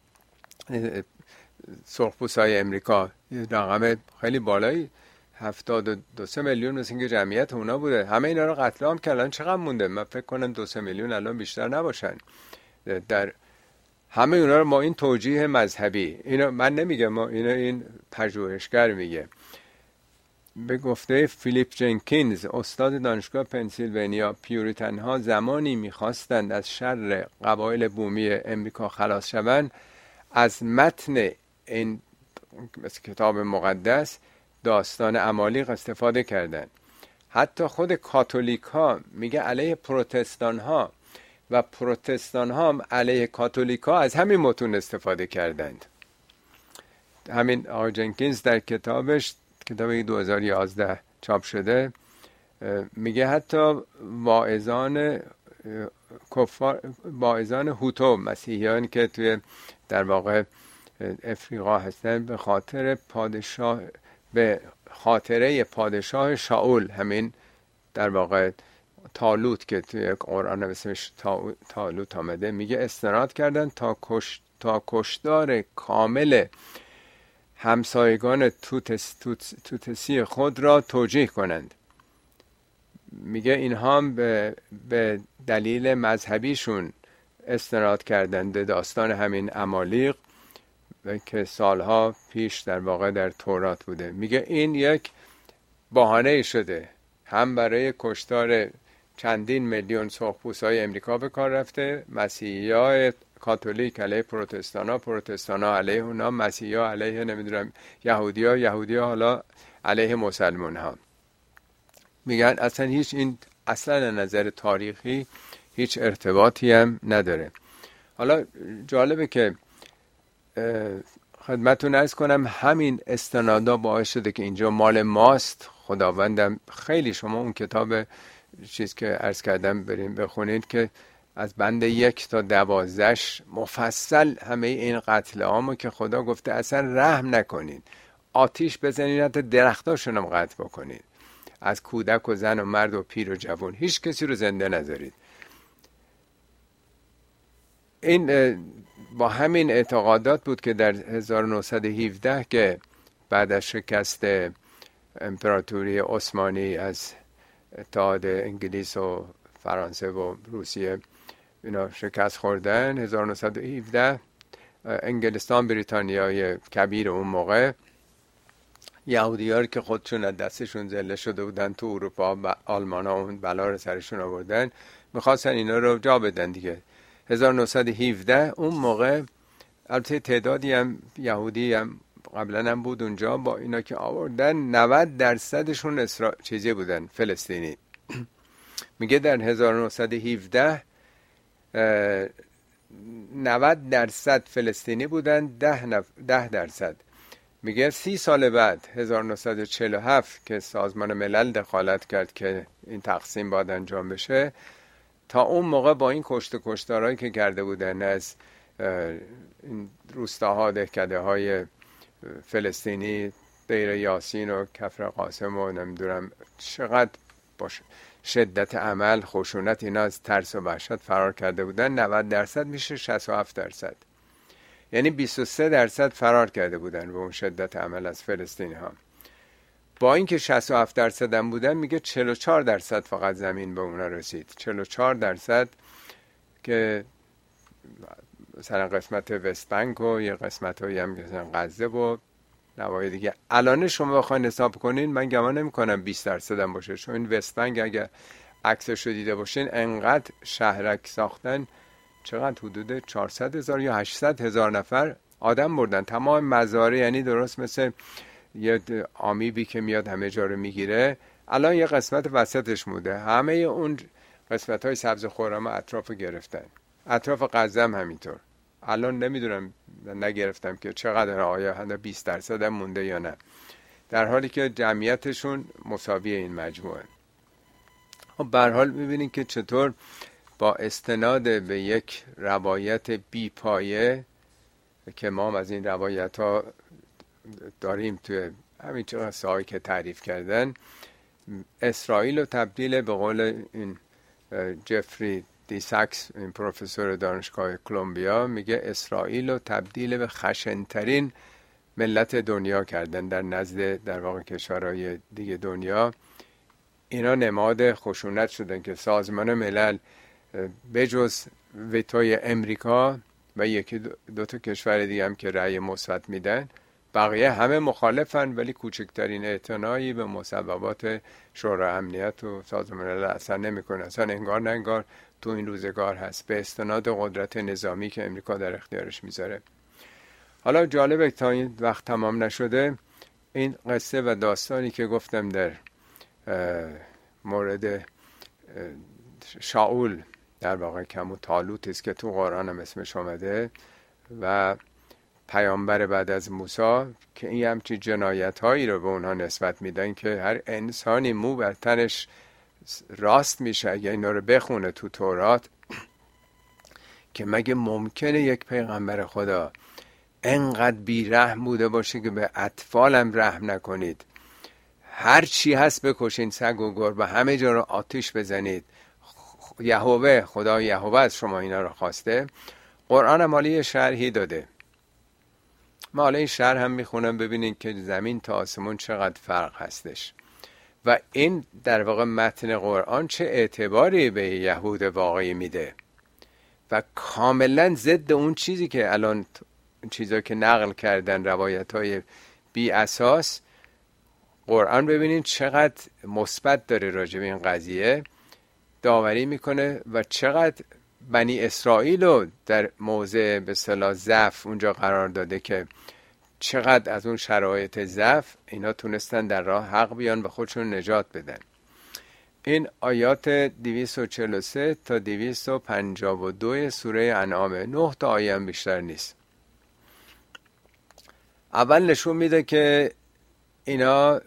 Speaker 1: سرخپوستای امریکا، رقم خیلی بالایی، هفتاد و دو سه میلیون مثل اینکه جمعیت اونا بوده. همه اینا رو قتل عام کردن. چقدر مونده؟ من فکر کنم دو سه میلیون الان بیشتر نباشن. در همه اونا رو ما این توجیه مذهبی، اینو من نمیگم، ما اینو این پژوهشگر میگه. به گفته فیلیپ جنکینز استاد دانشگاه پنسیلوانیا، پیوریتن ها زمانی میخواستند از شر قبایل بومی امریکا خلاص شوند از متن این کتاب مقدس داستان عمالیق استفاده کردند. حتی خود کاتولیک ها میگه علیه پروتستان ها و پروتستان ها هم علیه کاتولیک ها از همین متون استفاده کردند. همین آقای جنکینز در کتابش، کتاب دو هزار و یازده چاپ شده، میگه حتی واعظان کفار، واعظان هوتو، مسیحیان که توی در واقع افریقا هستن، به خاطر پادشاه به خاطره پادشاه شاول، همین در واقع طالوت که توی قرآن اسمش طالوت آمده، میگه استناد کردن تا کش تا کشتار کامل همسایگان توتس توتس توتسی خود را توجیه کنند. میگه اینها هم به, به دلیل مذهبیشون استناد کردند داستان همین عمالیق که سالها پیش در واقع در تورات بوده. میگه این یک بهانه شده، هم برای کشتار چندین میلیون سرخپوستای امریکا به کار رفته، مسیحیای کاتولیک علیه پروتستانا، پروتستانا علیه اونا، مسیحا علیه نمیدونم یهودیا، یهودیا حالا علیه مسلمان ها. میگن اصلا هیچ این اصلا نظر تاریخی هیچ ارتباطی هم نداره. حالا جالبه که خدمتتون عرض کنم همین استنادا باعث شده که اینجا مال ماست. خداوندم خیلی، شما اون کتاب چیز که عرض کردم بریم بخونید که از بند یک تا دوازدهش مفصل همه این قتل عامو که خدا گفته اصلا رحم نکنید، آتیش بزنید، حتی درختاشون هم قطع بکنید، از کودک و زن و مرد و پیر و جوان هیچ کسی رو زنده نذارید. این با همین اعتقادات بود که در هزار و نهصد و هفده که بعد از شکست امپراتوری عثمانی از اتحاد انگلیس و فرانسه و روسیه اینا شکست خوردن، هزار و نهصد و هفده انگلستان، بریتانیای کبیر اون موقع، یهودی‌ها که خودشون از دستشون ذله شده بودن تو اروپا و آلمان ها اون بلا رو سرشون آوردن، میخواستن اینا رو جا بدن دیگه. هزار و نهصد و هفده اون موقع البته تعدادی هم یهودی هم قبلا هم بود اونجا، با اینا که آوردن نود درصدشون اسرا... چیزی بودن، فلسطینی. میگه در هزار و نهصد و هفده نود درصد فلسطینی بودن، ده, نف... ده درصد. میگه سی سال بعد هزار و نهصد و چهل و هفت که سازمان ملل دخالت کرد که این تقسیم باید انجام بشه، تا اون موقع با این کشت و کشتارهایی که کرده بودن از این روستاها، دهکده های فلسطینی، دیر یاسین و کفر قاسم و نمیدونم چقدر با شدت عمل، خشونت، اینا از ترس و وحشت فرار کرده بودن، نود درصد میشه شصت و هفت درصد، یعنی بیست و سه درصد فرار کرده بودن به اون شدت عمل از فلسطینی ها. با اینکه شصت و هفت درصد هم بودن، میگه چهل و چهار درصد فقط زمین به اونا رسید، چهل و چهار درصد که مثلا قسمت وست بنک و یه قسمت هایی هم مثلا غزه و نوای دیگه. الان شما بخواین حساب کنین، من گمان نمی کنم بیست درصد هم باشه، چون این وست بنک اگه عکسش رو دیده باشین انقدر شهرک ساختن، چقدر حدود چهارصد هزار یا هشتصد هزار نفر آدم بردن، تمام مزارع، یعنی درست مثل یه آمیبی که میاد همه جا رو میگیره. الان یه قسمت وسطش موده، همه اون قسمت های سبز خورم اطراف گرفتن، اطراف غزه هم همینطور. الان نمیدونم، نگرفتم که چقدر، آیا حالا بیست درصد هم مونده یا نه، در حالی که جمعیتشون مساوی این مجموعه. خب به هر حال میبینید که چطور با استناد به یک روایت بی پایه که ما هم از این روایت ها داریم توی همین چه قصه‌هایی که تعریف کردن، اسرائیل رو تبدیل، به قول این جفری دی ساکس، این پروفسور دانشگاه کلمبیا، میگه اسرائیل رو تبدیل به خشنترین ملت دنیا کردن در نزد در واقع کشورهای دیگه دنیا. اینا نماد خشونت شدن که سازمان ملل بجز وتوی امریکا و یکی دو تا کشور دیگه هم که رأی مثبت میدن، بقیه همه مخالفن، ولی کوچکترین اعتنایی به مصوبات شورای امنیت و سازمان ملل اصلا نمیکنه. اصلا انگار نه انگار تو این روزگار هست، به استناد قدرت نظامی که امریکا در اختیارش میذاره. حالا جالبه تا این وقت تمام نشده، این قصه و داستانی که گفتم در مورد شاول، در واقع کم و طالوت است که تو قرآن هم اسمش آمده، و پیامبر بعد از موسی، که این همچی جنایت هایی رو به اونها نسبت میدن که هر انسانی مو بر تنش راست میشه اگه اینا رو بخونه تو تورات، که مگه ممکنه یک پیغمبر خدا انقدر بیرحم بوده باشه که به اطفالم رحم نکنید، هر چی هست بکشین، سگ و گربه همه جا رو آتیش بزنید، یهوه، خدا یهوه از شما اینا رو خواسته. قرآن مالی شرحی داده، ما حالا این شرح هم میخونم ببینین که زمین تا آسمون چقدر فرق هستش، و این در واقع متن قرآن چه اعتباری به یهود واقعی میده و کاملا ضد اون چیزی که الان چیزا که نقل کردن، روایت های بی اساس، قرآن ببینید چقدر مثبت داره راجع به این قضیه داوری میکنه و چقدر بنی اسرائیل رو در موضع به اصطلاح ضعف اونجا قرار داده که چقدر از اون شرایط ضعف اینا تونستن در راه حق بیان و خودشون نجات بدن. این آیات دویست و چهل و سه تا دویست و پنجاه و دو سوره انعامه، نه تا آیه هم بیشتر نیست. اول نشون میده که اینا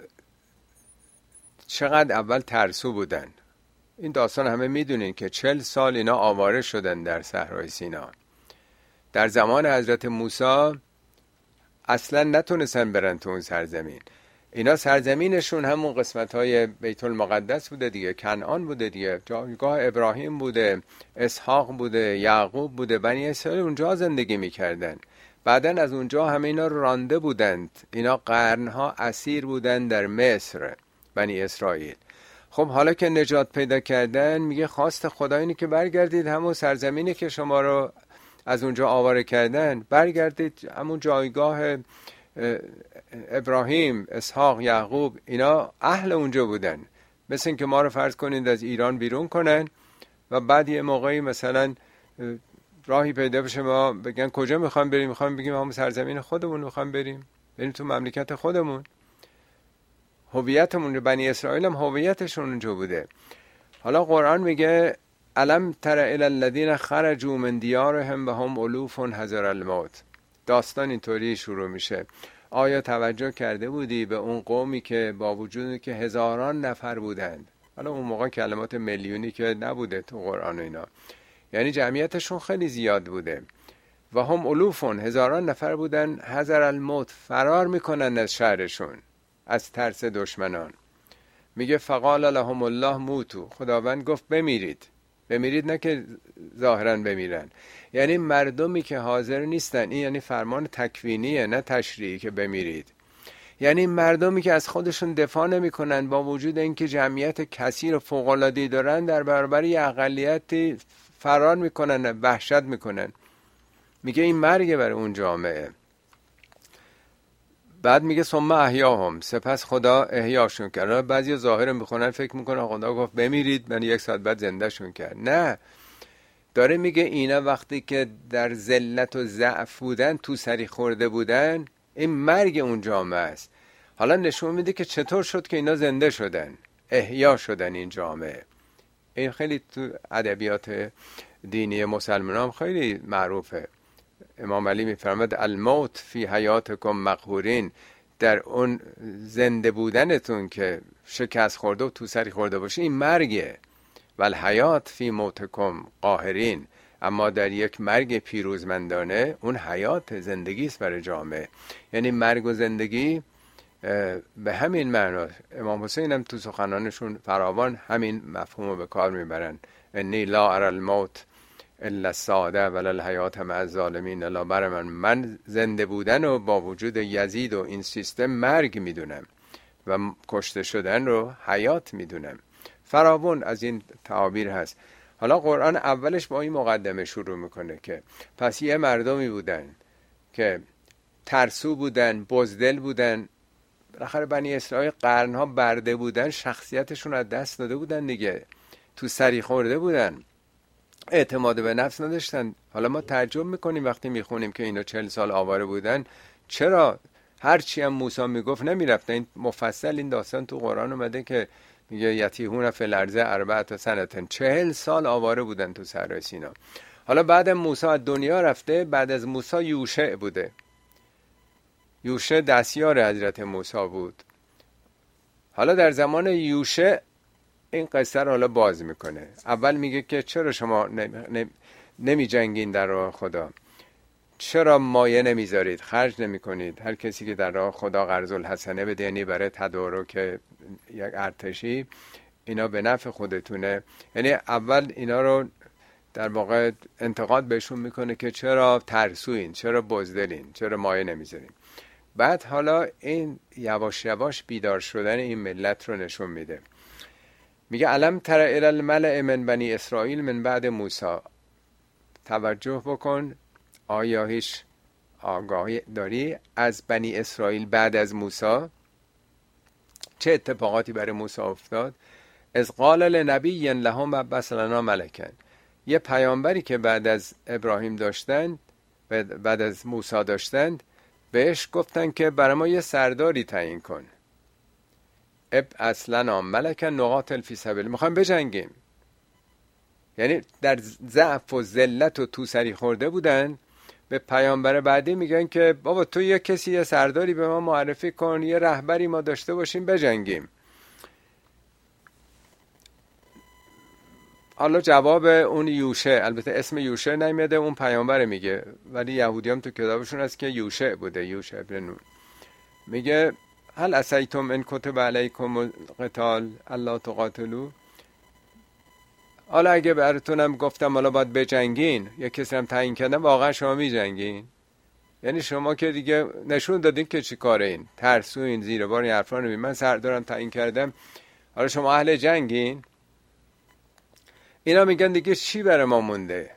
Speaker 1: چقدر اول ترسو بودن. این داستان همه میدونین که چل سال اینا آواره شدن در صحرای سینا. در زمان حضرت موسی اصلا نتونستن برن تو اون سرزمین. اینا سرزمینشون همون قسمت های بیت المقدس بوده دیگه، کنعان بوده دیگه، جایگاه ابراهیم بوده، اسحاق بوده، یعقوب بوده. بنی اسرائیل اونجا زندگی میکردن. بعدن از اونجا همه اینا رانده بودند. اینا قرنها اسیر بودن در مصر، بنی اسرائیل. خب حالا که نجات پیدا کردن، میگه خواست خدا اینه که برگردید همون سرزمینی که شما رو از اونجا آواره کردن، برگردید همون جایگاه ابراهیم، اسحاق، یعقوب. اینا اهل اونجا بودن. مثل این که ما رو فرض کنید از ایران بیرون کنن و بعد یه موقعی مثلا راهی پیدا بشه ما بگن کجا میخوام بریم، میخوام بگیم همون سرزمین خودمون میخوام بریم، بریم تو مملکت خودمون. هویتمون، بنی اسرائیل هم هویتشون اونجا بوده. حالا قرآن میگه الم تر الی الذین خرجوا من دیارهم و هم الوف حذر الموت. داستان اینطوری شروع میشه. آیا توجه کرده بودی به اون قومی که با وجود که هزاران نفر بودند، حالا اون موقع کلمات میلیونی که نبوده تو قرآن اینا، یعنی جمعیتشون خیلی زیاد بوده، و هم الوفون، هزاران نفر بودن، حذر الموت، فرار میکنن از شهرشون از ترس دشمنان. میگه فقال لهم الله موتو، خداوند گفت بمیرید. بمیرید نه که ظاهرا بمیرن، یعنی مردمی که حاضر نیستن. این یعنی فرمان تکوینیه نه تشریعی که بمیرید. یعنی مردمی که از خودشون دفاع نمیکنن با وجود اینکه جمعیت کثیر و فوق العاده دارن، در برابر یه اقلیتی فرار میکنن، وحشت میکنن. میگه این مرگه برای اون جامعه. بعد میگه ثم احیاهم، سپس خدا احیاشون کرد. بعضی ظاهرا میخونن فکر میکنن خدا گفت بمیرید، من یک ساعت بعد زنده شون کرد. نه، داره میگه اینا وقتی که در ذلت و ضعف بودن، تو سری خورده بودن، این مرگ اون جامعه است. حالا نشون میده که چطور شد که اینا زنده شدن، احیا شدن این جامعه. این خیلی تو ادبیات دینی مسلمان هم خیلی معروفه. امام علی میفرماد الموت فی حیاتکم مقهورین، در اون زنده بودنتون که شکست خورده و تو سری خورده باشه این مرگه. والحیات فی موتکم قاهرین، اما در یک مرگ پیروزمندانه اون حیات، زندگی است برای جامعه. یعنی مرگ و زندگی به همین معنا. امام حسین هم تو سخنانشون فراوان همین مفهوم رو به کار میبرن. انی لا اری الموت الا الساده ولا الحیات مع الظالمین. الا بر من من زنده بودن و با وجود یزید و این سیستم مرگ میدونم و کشته شدن رو حیات میدونم. فراوان از این تعابیر هست. حالا قرآن اولش با این مقدمه شروع میکنه که پس یه مردمی بودن که ترسو بودن، بزدل بودن. بالاخره بنی اسرائیل قرنها برده بودن، شخصیتشون از دست داده بودن دیگه، تو سری خورده بودن، اعتماد به نفس نداشتن. حالا ما تعجب میکنیم وقتی میخونیم که اینا چهل سال آواره بودن، چرا هرچی هم موسی میگفت نمیرفتن. این مفصل این داستان تو قرآن اومده که میگه یتیهون فی الارض اربعة سنة، چهل سال آواره بودن تو صحرای سینا. حالا بعد موسی از دنیا رفته، بعد از موسی یوشع بوده. یوشع دستیار حضرت موسی بود. حالا در زمان یوشع این قصه رو حالا باز میکنه. اول میگه که چرا شما نمی جنگین در راه خدا، چرا مایه نمیذارید، خرج نمی کنید. هر کسی که در راه خدا قرض الحسنه بده، یعنی برای تدارک یک ارتشی، اینا به نفع خودتونه. یعنی اول اینا رو در واقع انتقاد بهشون میکنه که چرا ترسوین، چرا بزدلین، چرا مایه نمیذارین. بعد حالا این یواش یواش بیدار شدن این ملت رو نشون میده. میگه الم تر الی الملأ من بنی اسرائیل من بعد موسی. توجه بکن، آیا هیچ آگاهی داری از بنی اسرائیل بعد از موسی؟ چه اتفاقاتی برای موسی افتاد؟ از قال لنبی لهم ابعث لنا ملکا، یه پیامبری که بعد از ابراهیم داشتند، بعد از موسی داشتند، بهش گفتن که برای ما یه سرداری تعیین کن. ابعث لنا ملکا نقاتل فی سبیل، میخوایم بجنگیم. یعنی در ضعف و ذلت و توسری خورده بودن، به پیامبر بعدی میگن که بابا تو یه کسی یه سرداری به ما معرفی کن، یه رهبری ما داشته باشیم بجنگیم. حالا جواب اون یوشع، البته اسم یوشع نمیاده، اون پیامبر میگه، ولی یهودی هم تو کتابشون هست که یوشع بوده، یوشع ابن نون. میگه هل عصیتم ان کتب علیکم القتال الا تقاتلوا، حالا اگه براتونم گفتم حالا باید بجنگین، یا کسی هم تعیین کردن، واقعا شما میجنگین؟ یعنی شما که دیگه نشون دادین که چی کاره این، ترسوین، زیر بار این حرفا رو، من سردارم تعیین کردم، حالا شما اهل جنگین؟ اینا میگن دیگه چی برای ما مونده؟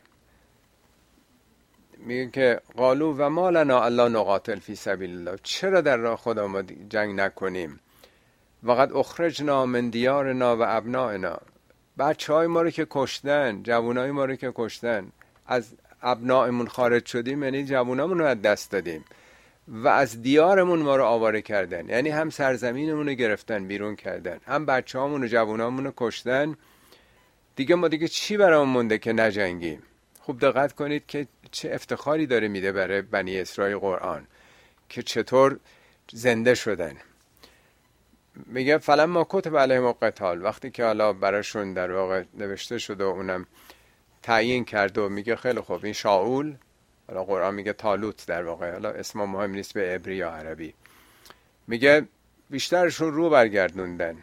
Speaker 1: میگن که قالو و ما لنا الا نقاتل فی سبیل الله، چرا در راه خدا ما جنگ نکنیم؟ وقد اخرجنا من دیارنا و ابنائنا، بچه های ما رو که کشتن، جوانای ما رو که کشتن، از ابنائمون خارج شدیم، یعنی جوانامون رو از دست دادیم، و از دیارمون ما رو آواره کردن، یعنی هم سرزمینمون رو گرفتن بیرون کردن، هم بچه هامون و جوانامون رو کشتن. دیگه ما دیگه چی برامون مونده که نجنگیم؟ خوب دقت کنید که چه افتخاری داره میده برای بنی اسرائیل قرآن که چطور زنده شدن. میگه فلما کتب علیهم القتال، وقتی که حالا براشون در واقع نوشته شد و اونم تعیین کرد و میگه خیلی خوب این شاول، حالا قرآن میگه طالوت، در واقع حالا اسم مهم نیست به عبری یا عربی، میگه بیشترشون رو برگردوندن.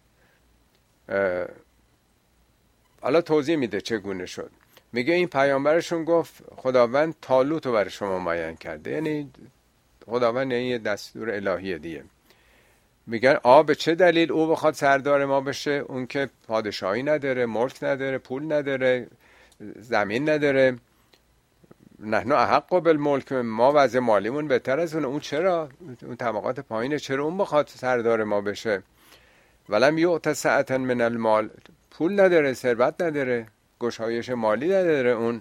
Speaker 1: حالا توضیح میده چگونه شد. میگه این پیامبرشون گفت خداوند طالوت رو برای شما معین کرده، یعنی خداوند یعنی یه دستور الهیه دیگه. میگن آ به چه دلیل او بخواد سردار ما بشه؟ اون که پادشاهی نداره، ملک نداره، پول نداره، زمین نداره. نحن احق بالملک، ما وضع مالیمون بهتر از اون. اون چرا؟ اون طبقات پایینه، چرا اون بخواد سردار ما بشه؟ ولم یؤت سعة من المال، پول نداره، ثروت نداره، گشایش مالی نداره. اون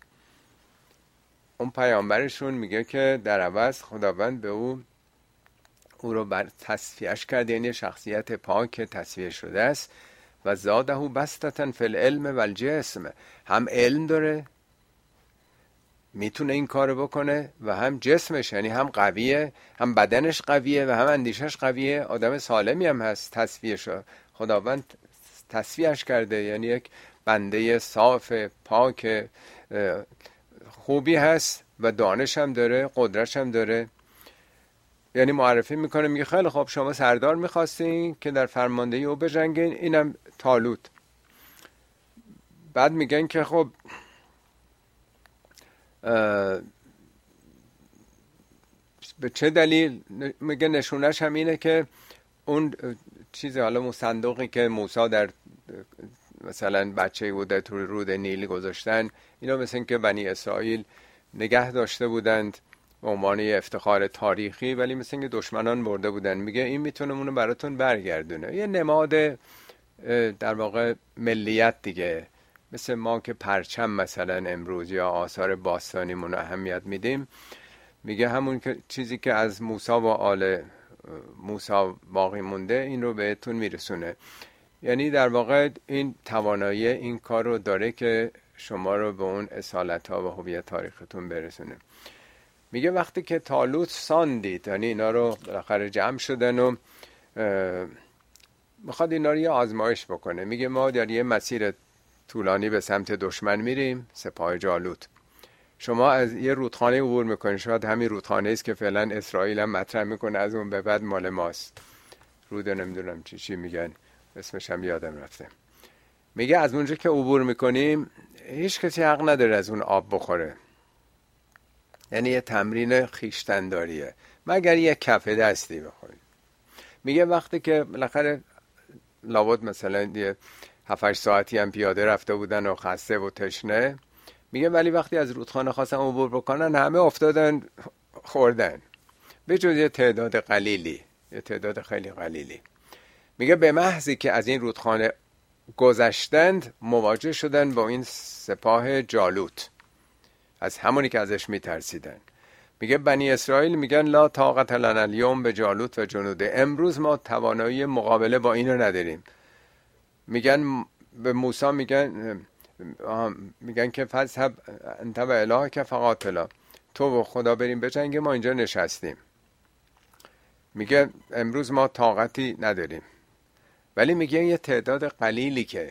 Speaker 1: اون پیامبرشون میگه که در عوض خداوند به او او رو بر تصفیهش کرده، یعنی شخصیت پاک تصفیه شده است. و زاده بسطة فی العلم و الجسم، هم علم داره میتونه این کارو بکنه، و هم جسمش، یعنی هم قویه، هم بدنش قویه و هم اندیشش قویه، آدم سالمی هم هست. تصفیه شد، خداوند تصفیهش کرده، یعنی یک بنده صاف پاک خوبی هست و دانش هم داره، قدرتش هم داره. یعنی معرفی میکنه، میگه خیلی خب شما سردار میخواستین که در فرماندهی او بجنگین، اینم طالوت. بعد میگن که خب به چه دلیل؟ میگه نشونش هم اینه که اون چیز، حالا اون صندوقی که موسی در مثلا بچه بوده تو رود نیل گذاشتن، اینا مثل که بنی اسرائیل نگه داشته بودند به عنوان افتخار تاریخی، ولی مثل که دشمنان برده بودن. میگه این میتونه اونو براتون برگردونه، یه نماد در واقع ملیت دیگه، مثل ما که پرچم مثلا امروز یا آثار باستانیمون اهمیت میدیم. میگه همون که چیزی که از موسی و آل موسی باقی مونده این رو بهتون میرسونه. یعنی در واقع این توانایی این کار رو داره که شما رو به اون اصالت ها و هویت تاریختون برسونه. میگه وقتی که طالوت ساندید، یعنی اینا رو بالاخره جمع شدن و میخواد اینا رو یه آزمایش بکنه. میگه ما در یه مسیر طولانی به سمت دشمن میریم، سپاه جالوت. شما از یه رودخانه عبور میکنید، شاید همین رودخانه است که فعلا اسرائیل هم مطرح میکنه از اون به بعد مال ماست، رود نمیدونم چی چی میگن، اسمش هم یادم رفته. میگه از اونجا که عبور میکنیم هیچ کسی حق نداره از اون آب بخوره، یعنی یه تمرین خیشتنداریه، مگر یه کف دستی بخورید. میگه وقتی که بالاخره لابد مثلا یه هفت هشت ساعتی هم پیاده رفته بودن و خسته و تشنه، میگه ولی وقتی از رودخانه خواستن عبور بکنن همه افتادن خوردن، به جز یه تعداد قلیلی، یه تعداد خیلی قلیلی. میگه به محضی که از این رودخانه گذشتند مواجه شدن با این سپاه جالوت، از همونی که ازش میترسیدن. میگه بنی اسرائیل میگن لا طاقت لنا الیوم به جالوت و جنوده، امروز ما توانایی مقابله با اینو نداریم. میگن به موسی میگن میگن که فذهب انت و الهک فقاتلا، تو و خدا بریم بجنگیم، ما اینجا نشستیم. میگه امروز ما طاقتی نداریم. ولی میگه یه تعداد قلیلی که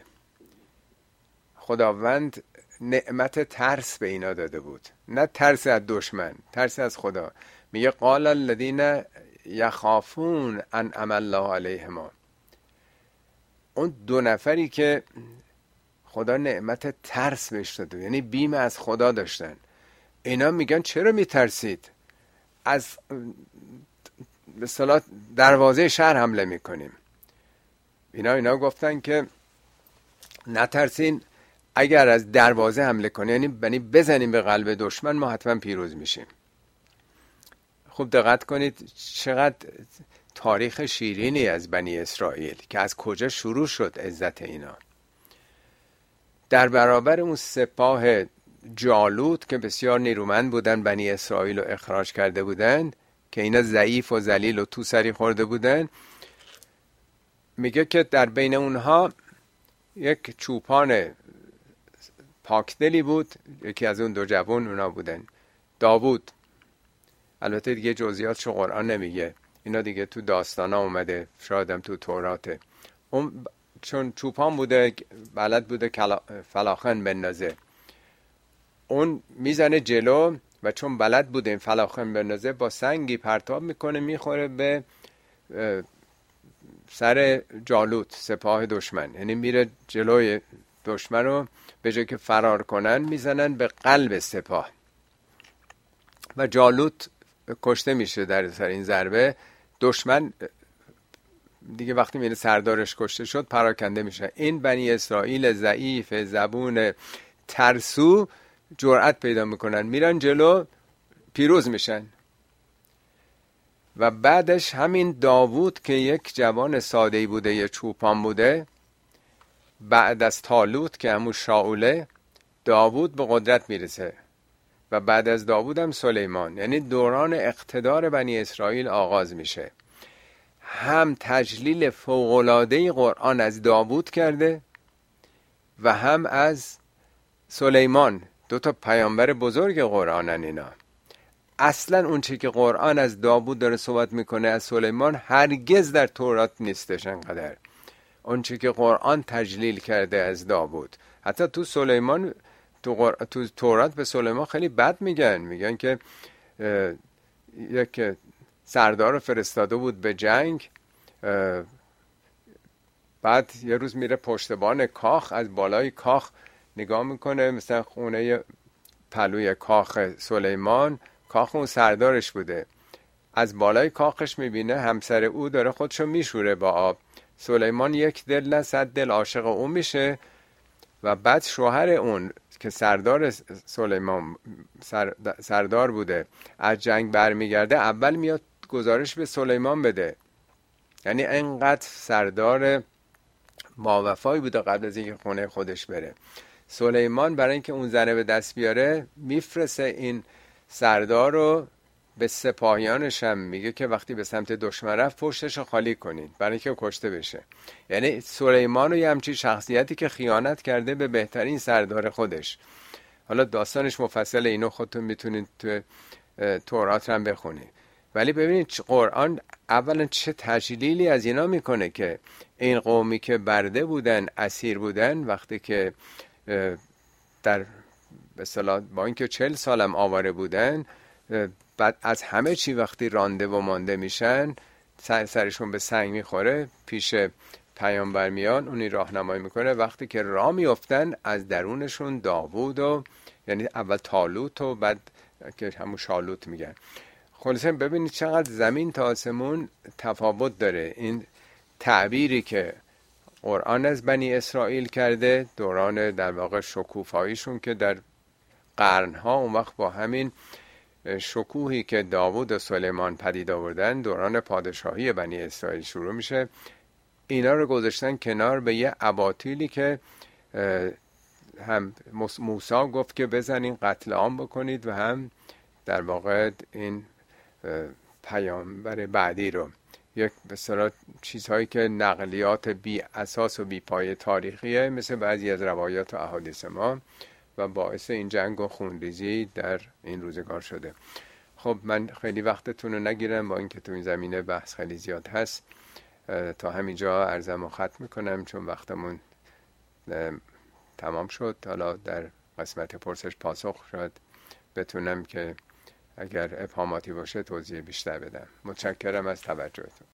Speaker 1: خداوند نعمت ترس به اینا داده بود، نه ترس از دشمن، ترس از خدا. میگه قال الذین یخافون انعم الله علیهم، اون دو نفری که خدا نعمت ترس بهش داده، یعنی بیم از خدا داشتن، اینا میگن چرا میترسید؟ از به اصطلاح دروازه شهر حمله میکنیم. اینا اینا گفتن که نترسین، اگر از دروازه حمله کنیم، یعنی بنی بزنیم به قلب دشمن، ما حتما پیروز میشیم. خوب دقت کنید چقدر تاریخ شیرینی از بنی اسرائیل که از کجا شروع شد عزت اینا. در برابر اون سپاه جالوت که بسیار نیرومند بودن، بنی اسرائیل رو اخراج کرده بودن، که اینا ضعیف و ذلیل و تو سری خورده بودن، میگه که در بین اونها یک چوپان پاکدلی بود، یکی از اون دو جوان اونا بودن، داوود. البته دیگه جزئیاتشو قرآن نمیگه، اینا دیگه تو داستانا اومده، شاید هم تو توراته. اون چون چوپان بوده، بلد بوده فلاخن بندازه، اون میزنه جلو و چون بلد بوده این فلاخن بندازه، با سنگی پرتاب میکنه، میخوره به سر جالوت، سپاه دشمن. یعنی میره جلوی دشمن رو به جای که فرار کنن میزنن به قلب سپاه و جالوت کشته میشه در سر این ضربه. دشمن دیگه وقتی میره سردارش کشته شد پراکنده میشه. این بنی اسرائیل ضعیف زبون ترسو جرأت پیدا میکنن، میرن جلو، پیروز میشن. و بعدش همین داوود که یک جوان ساده‌ای بوده، یه چوپان بوده، بعد از طالوت که همون شاوله، داوود به قدرت میرسه و بعد از داوود هم سلیمان. یعنی دوران اقتدار بنی اسرائیل آغاز میشه. هم تجلیل فوق‌العاده قرآن از داوود کرده و هم از سلیمان، دو تا پیامبر بزرگ قرآنن اینا. اصلا اون چی که قرآن از داوود داره صحبت میکنه از سلیمان هرگز در تورات نیستش انقدر. اون چی که قرآن تجلیل کرده از داوود، حتی تو سلیمان، تو, قر... تو تورات به سلیمان خیلی بد میگن، میگن که یک سردار رو فرستاده بود به جنگ، بعد یه روز میره پشتبان کاخ، از بالای کاخ نگاه میکنه، مثلا خونه پلوی کاخ سلیمان، کاخ اون سردارش بوده، از بالای کاخش میبینه همسر او داره خودشو میشوره با آب. سلیمان یک دل نه صد دل عاشق اون میشه و بعد شوهر اون که سردار سلیمان سر سردار بوده از جنگ برمیگرده، اول میاد گزارش به سلیمان بده. یعنی انقدر سردار با وفایی بوده قبل از اینکه خونه خودش بره. سلیمان برای اینکه اون زنه به دست بیاره میفرسته این سردار رو به سپاهیانش، هم میگه که وقتی به سمت دشمن رفت پشتش رو خالی کنید برای اینکه کشته بشه. یعنی سلیمان رو یه همچین شخصیتی که خیانت کرده به بهترین سردار خودش. حالا داستانش مفصل، اینو خودتون میتونید تو تورات هم بخونید. ولی ببینید قرآن اولا چه تجلیلی از اینا میکنه که این قومی که برده بودن، اسیر بودن، وقتی که در به اصطلاح با اینکه چهل سالم آواره بودن، بعد از همه چی وقتی رانده و مانده میشن، سر سرشون به سنگ میخوره، پیش پیامبر میان، اونی راهنمایی میکنه. وقتی که راه میافتن از درونشون داوود و یعنی اول طالوت و بعد که همون شالوت میگن. خلاصه ببینید چقدر زمین تا آسمون تفاوت داره این تعبیری که قرآن از بنی اسرائیل کرده، دوران در واقع شکوفاییشون که در قرنها اون وقت با همین شکوهی که داوود و سلیمان پدید آوردن، دوران پادشاهی بنی اسرائیل شروع میشه. اینا رو گذاشتن کنار به یه اباطیلی که هم موسی گفت که بزنین قتل عام بکنید و هم در واقع این پیامبر بعدی رو، یک به اصطلاح چیزهایی که نقلیات بی اساس و بی پایه تاریخیه مثل بعضی از روایات و احادیث ما و باعث این جنگ و خونریزی در این روزگار شده. خب من خیلی وقتتون رو نگیرم با اینکه تو این زمینه بحث خیلی زیاد هست، تا همینجا عرضم و ختم میکنم چون وقتمون تمام شد. حالا در قسمت پرسش پاسخ شاید بتونم که اگر ابهاماتی باشه توضیح بیشتر بدم. متشکرم از توجهتون.